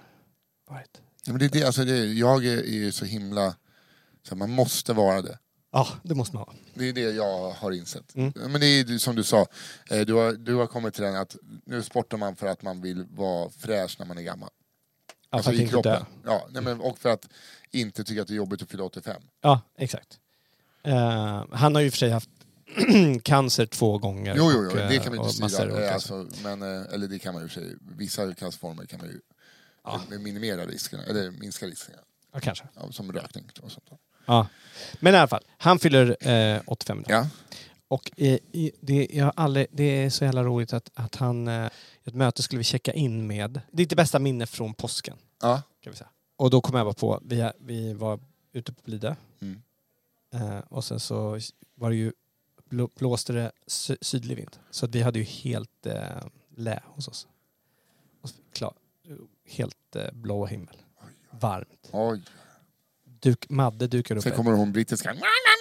Varit. Ja, men det är det, alltså det, jag är ju så himla... Så man måste vara det. Ja, det måste man ha. Det är det jag har insett. Mm. Men det är som du sa, eh, du har, du har kommit till den att nu sportar man för att man vill vara fräsch när man är gammal. Ja, Alltså för att i inte kroppen. dö. Ja, nej, men, och för att inte tycka att det är jobbigt att fylla åttiofem. Ja, exakt. Uh, han har ju för sig haft cancer två gånger. Jo, jo, jo, och, det kan man ju och inte massor styra. olika Eh, alltså, men, eh, eller det kan man ju för sig. Vissa cancerformer kan man ju Ja. minimera riskerna, eller minska riskerna. Ja, kanske. Ja, som rökning och sånt. Ja. Men i alla fall, han fyller eh, åttiofem idag. Ja. Och eh, i, det, jag har aldrig, det är så jävla roligt att, att han... Eh, ett möte skulle vi checka in med... Det är inte bästa minne från påsken. Ja. Kan vi säga. Och då kom jag bara på... Vi, vi var ute på Blidö. Mm. Eh, och sen så var det ju... Blå, blåste det sy, sydlig vind. Så att vi hade ju helt eh, lä hos oss. Och klar, helt eh, blå himmel. Varmt. Oj. Duk, Madde dukade upp... Sen ett- kommer hon brittiska.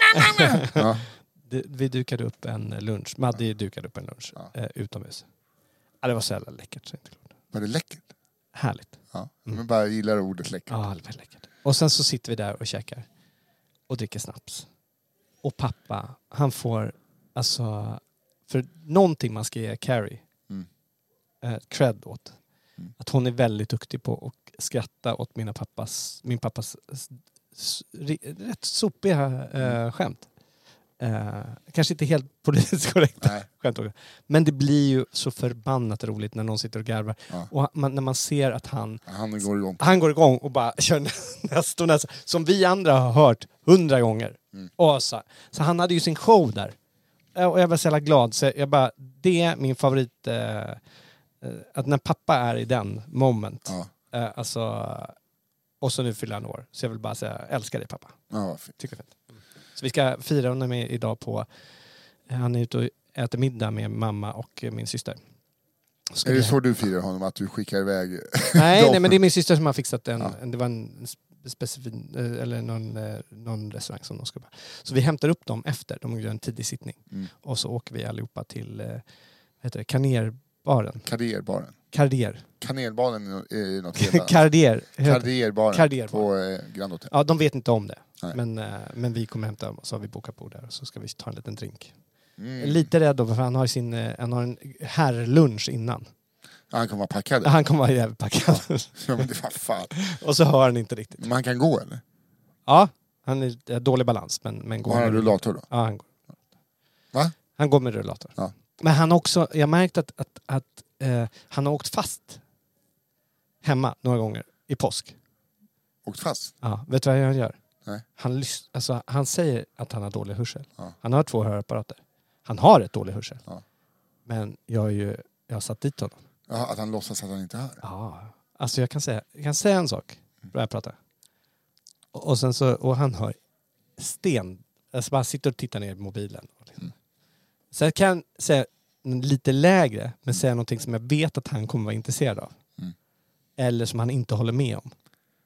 Ja. Det- Vi dukade upp en lunch. Madde dukade upp en lunch Ja. eh, utomhus. Ja, det var så jävla läckert. Så inte klart. Var det läckert? Härligt. Ja. Mm. Men bara gillar ordet läckert. Ja, det var väldigt läckert. Och sen så sitter vi där och käkar. Och dricker snaps. Och pappa, han får alltså... För någonting man ska ge Carrie Mm. eh, cred åt. Mm. Att hon är väldigt duktig på att skratta åt mina pappas, min pappas s- s- ri- rätt sopiga eh, skämt. Eh, kanske inte helt politiskt korrekta Nej. skämt också. Men det blir ju så förbannat roligt när någon sitter och garvar. Ja. Och han- man, när man ser att han, Han går igång. han går igång och bara kör nästa och nästa. Som vi andra har hört hundra gånger. Mm. Och så, så han hade ju sin show där. Eh, Och jag var så jävla glad. Så jag bara, det är min favorit. Eh, eh, att när pappa är i den moment. Ja. Eh, alltså, och så nu fyller han år. Så jag vill bara säga, jag älskar dig pappa. Ja, vad fint. Tycker jag är fint. Så vi ska fira honom med idag på... Han är ute och äter middag med mamma och min syster. Ska Är det vi- så du firar honom? Att du skickar iväg? Nej, dem? nej, men det är min syster som har fixat en... Ja. en det var en specifik... Eller någon, eh, någon restaurang som de ska bara. Så vi hämtar upp dem efter. De gör en tidig sittning. Mm. Och så åker vi allihopa till... Eh, vad heter det? Karnerbaren. Karrierbaren. Kardier. Kanelbaren är något helt annat. Kardier. Karrierbaren Karrierbaren. på eh, Grand Hotel. Ja, de vet inte om det. Nej. Men, eh, men vi kommer hämta dem och så har vi bokat bord där. Och så ska vi ta en liten drink. Mm. Lite rädd då, för han har, sin, eh, han har en herrlunch innan. Han kommer vara packad. Han kommer vara jävligt packad. Ja, men det var fan. Och så hör han inte riktigt. Man kan gå eller? Ja, han är i dålig balans. Men, men går Har han med- rullator då? Ja, han går. Va? Han går med rullator. Ja. Men han har också, jag har märkt att, att, att eh, han har åkt fast hemma några gånger i påsk. Åkt fast? Ja, vet du vad han gör? Nej. Han, lys- alltså, han säger att han har dålig hörsel. Ja. Han har två hörapparater. Han har ett dålig hörsel. Ja. Men jag, är ju, jag har satt dit honom. Ja, att han låtsas att han inte hör. Ja, alltså jag kan säga, jag kan säga en sak. Börja prata. Och, och sen så, och han har sten, alltså bara sitter och tittar ner i mobilen. Mm. Sen kan jag säga lite lägre, men säga någonting som jag vet att han kommer vara intresserad av. Mm. Eller som han inte håller med om.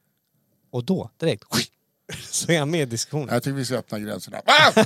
Och då, direkt, så är han med i diskussionen. Jag tycker vi ska öppna gränserna.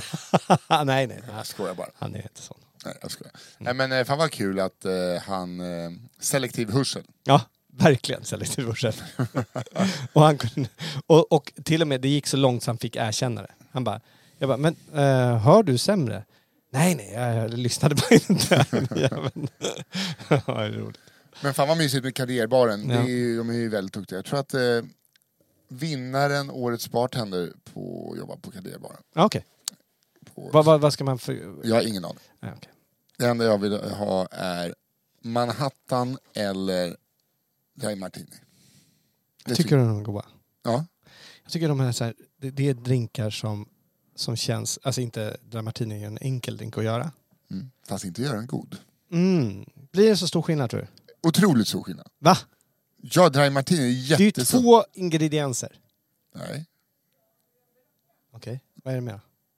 Ah! nej, nej, Jag skojar bara. han är inte sån. Nej, jag skojar. Nej, men eh, fan vad kul att eh, han... Eh, selektiv hörsel. Ja, verkligen selektiv hörsel. och, han kunde, och, och till och med det gick så långt så han fick erkänna det. Han bara, jag bara, men uh, hör du sämre? Nej, nej, jag, jag lyssnade bara inte. ja, men, ja, det är roligt. Men fan vad mysigt med karriärbaren. Ja. Det är, ju- de är ju väldigt duktiga. Jag tror att eh, vinnaren, årets bartender, på jobba på karriärbaren. Ja, okej. På- Vad, vad, vad ska man för... Jag har ingen aning. Ja, okej. Det enda jag vill ha är Manhattan eller Dry Martini. Det Jag tycker de är goda. Ja. Jag tycker de här, så här det, det är drinkar som, som känns, alltså inte Dry Martini är en enkel drink att göra. Mm. Fast inte göra en god. Mm. Blir det så stor skillnad tror du? Otroligt stor skillnad. Va? Ja, Dry Martini är Det är ju jättestor. två ingredienser. Nej. Okej, vad är det mer?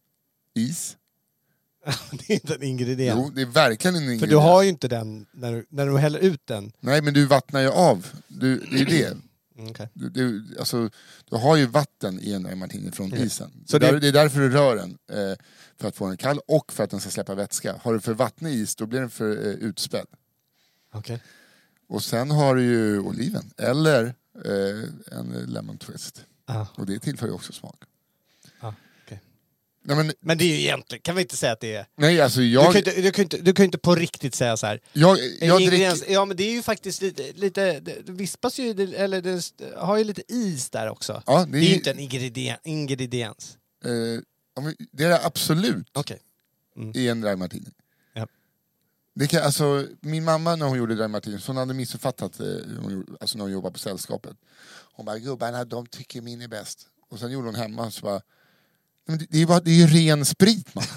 Is. Det är inte en ingrediens. Jo, det är verkligen en ingrediens. För du har ju inte den när du, när du häller ut den. Nej, men du vattnar ju av. Du, det är det. Okay. Du, du, alltså, du har ju vatten i en dry martini från mm. isen. Så det, det... det är därför du rör den. Eh, för att få den kall och för att den ska släppa vätska. Har du för vattnig is, då blir den för eh, utspädd. Okay. Och sen har du ju oliven. Eller eh, en lemon twist. Ah. Och det tillför ju också smak. Ah, okay. Nej, men, men det är ju egentligen, kan vi inte säga att det är... Nej, alltså jag... Du kan inte, du kan inte, du kan inte på riktigt säga så här. Jag, jag drick... Ja, men det är ju faktiskt lite... lite det vispas ju, eller det har ju lite is där också. Ja, det, är... det är ju inte en ingredien, ingrediens. Eh, det är det absolut okay. mm. i en dry martini. Ja. Det kan, alltså, min mamma när hon gjorde dry martini, så hon hade missuppfattat eh, hon, alltså när hon jobbade på sällskapet. Hon bara, gubbarna, de tycker min är bäst. Och sen gjorde hon hemma så bara, men det, det, är bara, det är ju ren sprit, man.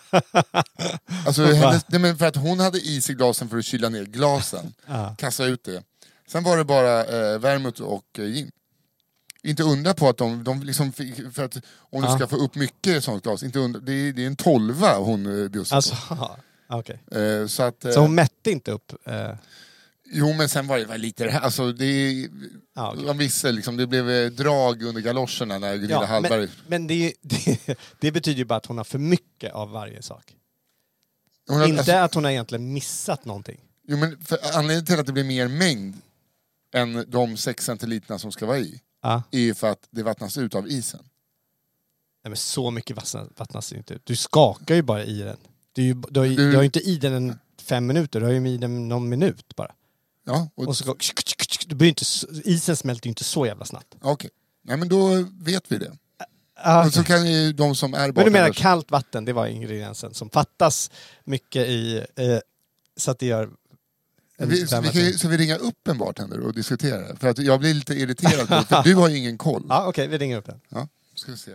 Alltså, hennes, nej, men för att hon hade is i glasen för att kyla ner glasen. ah. Kassa ut det. Sen var det bara eh, vermouth och eh, gin. Inte undra på att de, de liksom fick, för att om du ah. ska få upp mycket i sånt glas, inte undra, det, är, det är en tolva hon bjussar alltså, på. Okay. Eh, så, att, eh, så hon mätte inte upp? Eh... Jo, men sen var det var lite, alltså det, ah, okay. man visste liksom, det blev drag under galoscherna när Gunilla ja, Hallberg... Men, men det, det, det betyder ju bara att hon har för mycket av varje sak. Har, inte alltså, att hon har egentligen missat någonting. Jo, men för anledningen till att det blir mer mängd än de sex centiliterna som ska vara i ah. är ju för att det vattnas ut av isen. Nej, men så mycket vattnas, vattnas det inte ut. Du skakar ju bara i den. Du, ju, du, har, ju, du... du har ju inte i den en fem minuter, du har ju i den någon minut bara. Ja, och... och så, det blir inte, isen smälter ju inte så jävla snabbt. Okej, okay. Nej, men då vet vi det. Ah, och så kan ju de som är men du menar kallt vatten, det var ingrediensen som fattas mycket i, eh, så att det gör... Vi, så, vi kan, så vi ringer upp en bartender och diskuterar. För att jag blir lite irriterad på det, för du har ju ingen koll. Ja, okej, okay, vi ringer upp den. Ja, ska vi se.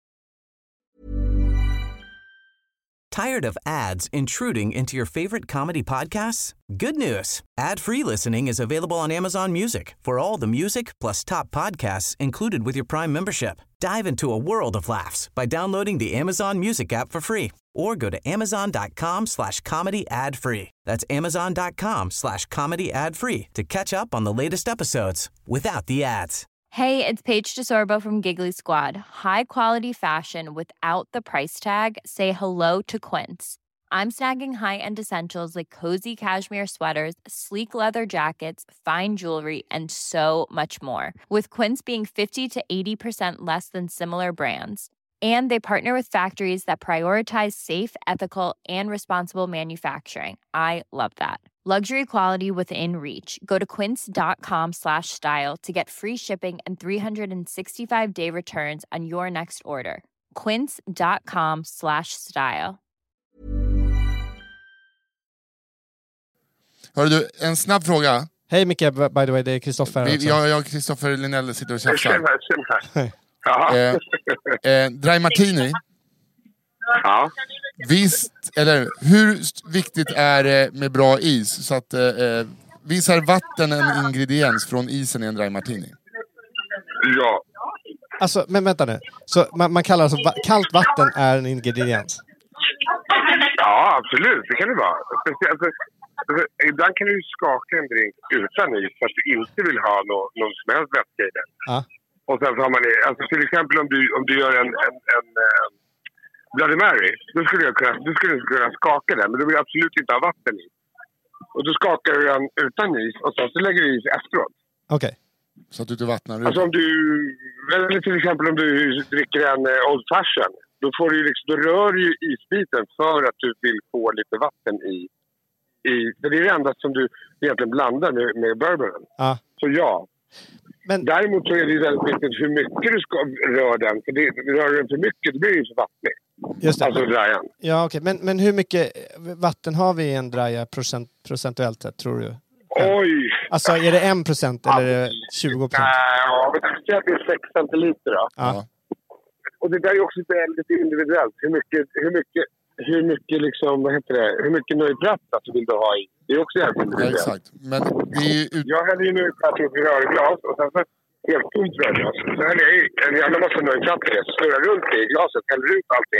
Tired of ads intruding into your favorite comedy podcasts? Good news. Ad-free listening is available on Amazon Music for all the music plus top podcasts included with your Prime membership. Dive into a world of laughs by downloading the Amazon Music app for free or go to amazon.com slash comedy ad free. That's amazon.com slash comedy ad free to catch up on the latest episodes without the ads. Hey, it's Paige DeSorbo from Giggly Squad. High quality fashion without the price tag. Say hello to Quince. I'm snagging high-end essentials like cozy cashmere sweaters, sleek leather jackets, fine jewelry, and so much more. With Quince being fifty to eighty percent less than similar brands. And they partner with factories that prioritize safe, ethical, and responsible manufacturing. I love that. Luxury quality within reach. Go to quince.com slash style to get free shipping and three sixty-five day returns on your next order. Quince.com slash style. Hör du, en snabb fråga. Hej Micke, by the way, det är Kristoffer. Jag, jag och Kristoffer Linell sitter och tjafsar. Tjena, tjena. Ja. Eh, eh, dry martini. Ja. Visst, eller hur viktigt är det med bra is? Så att, eh, visst är vatten en ingrediens från isen i en dry martini? Ja. Alltså, men vänta nu. Så man, man kallar alltså va- kallt vatten är en ingrediens? Ja, absolut. Det kan det vara. Speciellt, alltså, ibland kan du skaka en drink utan is för att du inte vill ha no- någon som helst vätska i den. Ja. Och sen så har man det, alltså till exempel om du, om du gör en, en, en, en Bloody Mary, då skulle jag kunna, du skulle kunna skaka den, men du vill absolut inte ha vatten i. Och då skakar du den utan is och sen så lägger du is efteråt. Okej. Okay. Så att du inte vattnar ut. Alltså om du, eller till exempel om du dricker en uh, Old Fashion, då, får du liksom, då rör du ju isbiten för att du vill få lite vatten i. i för det är det enda som du egentligen blandar med, med bourbonen. Ja. Så ja. Men... Däremot så är det väldigt viktigt hur mycket du ska röra den. För det, rör du den för mycket, det blir ju så vattnig. Just det. Alltså drajan. Ja, okej. Okay. Men, men hur mycket vatten har vi i en draja procent, procentuellt sett, tror du? Oj! Alltså, är det en procent eller är det tjugo procent? Ja, men jag säger att det är sex centiliter då. Ja. Och det där är också lite individuellt. Hur mycket, hur mycket, hur mycket liksom, vad heter det? Hur mycket nöjpratta du vill du ha i? Det är också jävligt individuellt. Ja, exakt. Men det är ju... Jag hade ju nöjpratta i rörglas och sen så helt tomt rörglas. Så hade jag en jävla massa nöjpratta i det. Så snurrar runt i glaset, häller ut allting. Ja.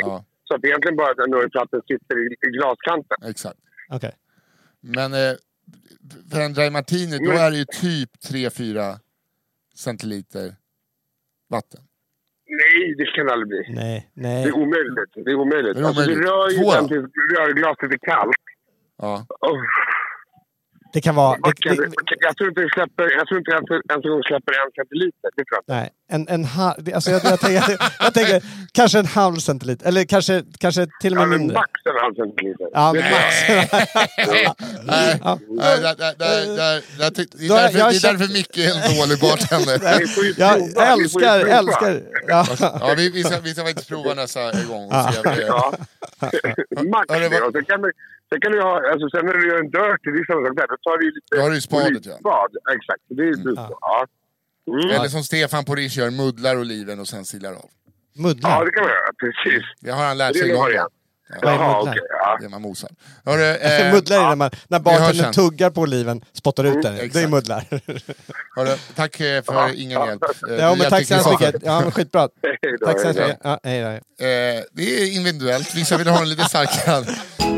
Så att egentligen bara att nöjesplatten sitter i, i glaskanten. Exakt. Okej. Okay. Men eh, för en dry martini, då är det ju typ tre fyra centiliter vatten. Nej, det kan det aldrig bli. Nej, nej. Det är omöjligt. Det är omöjligt. Det är omöjligt. Alltså, det rör ju den till rörglaset är kallt. Ja. Oh. Det kan vara... Det, det, det, jag tror inte det släpper, jag tror inte ens, ens en gång släpper en centiliter. Det tror jag. Nej, en, en halv... Alltså jag, jag, tänker, jag, jag tänker kanske en halv centiliter. Eller kanske, kanske till och med ja, mindre. Max en halv centiliter. Ja, men max. Nej, det är därför Micke är en dålig bartender. Jag älskar, älskar. Ja. Ja, vi, vi, ska, vi ska faktiskt prova nästa gång. Ja. Ja. Max det. Och sen kan man... Sen kan du ha, alltså sen när du gör en dörr till vissa saker där, då tar du ju lite... Då har du ju spadet, ja. Spad, exakt. Det är mm. ja. Mm. Eller som Stefan Porish gör, muddlar oliven och sen silar av. Muddlar? Ja, det kan man göra, precis. Det har han lärt sig igång. Ja. Jaha, okej. Okay, ja. Det är man mosar. Hörru, eh, muddlar är när, man, när bartendern tuggar på oliven, spottar ut den. Mm, det är muddlar. Hörru, tack för ja. ingen hjälp. Ja, men tack så hemskt mycket. Ja, men skitbra. Tack så hemskt mycket. Ja, hej då. Eh, det är individuellt. Vissa vill ha en lite starkare.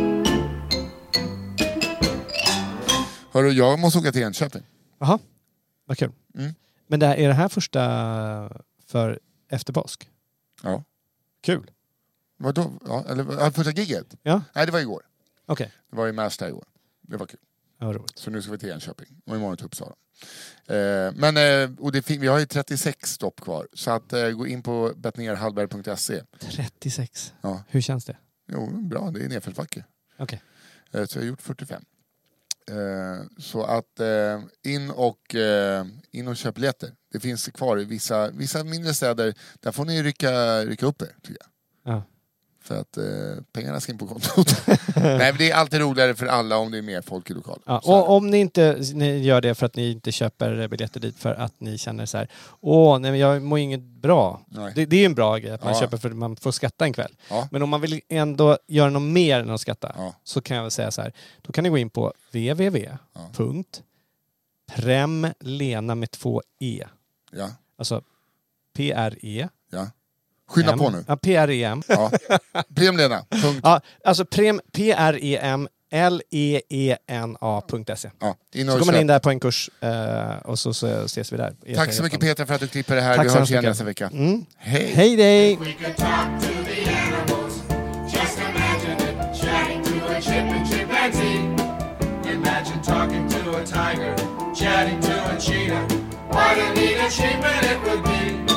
Hörru, jag måste åka till Enköping. Jaha, vad kul. Mm. Men det här, är det här första för efter påsk? Ja. Kul. Vadå? Ja, eller första giget? Ja. Nej, det var igår. Okej. Okay. Det var i Märsta igår. Det var kul. Ja, roligt. Så nu ska vi till Enköping. Och imorgon till Uppsala. Eh, men eh, och det, vi har ju trettiosex stopp kvar. Så att eh, gå in på bettningarhallberg punkt se. trettiosex? Ja. Hur känns det? Jo, bra. Det är nedförsbacke. Okej. Okay. Eh, så jag har gjort fyrtiofem. Eh, så att eh, in och eh, in och köp biljetter. Det finns kvar i vissa, vissa mindre städer. Där får ni rycka, rycka upp er, tycker jag. Ja. För att eh, pengarna ska in på kontot. Nej, men det är alltid roligare för alla om det är mer folk i lokalen. Ja, och om ni inte ni gör det för att ni inte köper biljetter dit för att ni känner så här: åh, nej, men jag mår inget bra. Det, det är ju en bra grej att man ja. köper för att man får skatta en kväll. Ja. Men om man vill ändå göra något mer än att skatta ja. så kan jag väl säga så här: då kan ni gå in på www punkt premlena med två e. Ja. Alltså P R E. Ja. Skynda på nu. Ja, P R E M. Ja. Premlena. Ja, alltså prem, P R E M L E E N A punkt se. Ja, så går man in där på en kurs uh, och så, så ses vi där. Tack så mycket Petra för att du klipper det här. Tack, vi hörs igen nästa vecka. Mm. Hej. Hej dig. Imagine talking to a tiger, chatting to a cheetah. What a neat achievement it would be.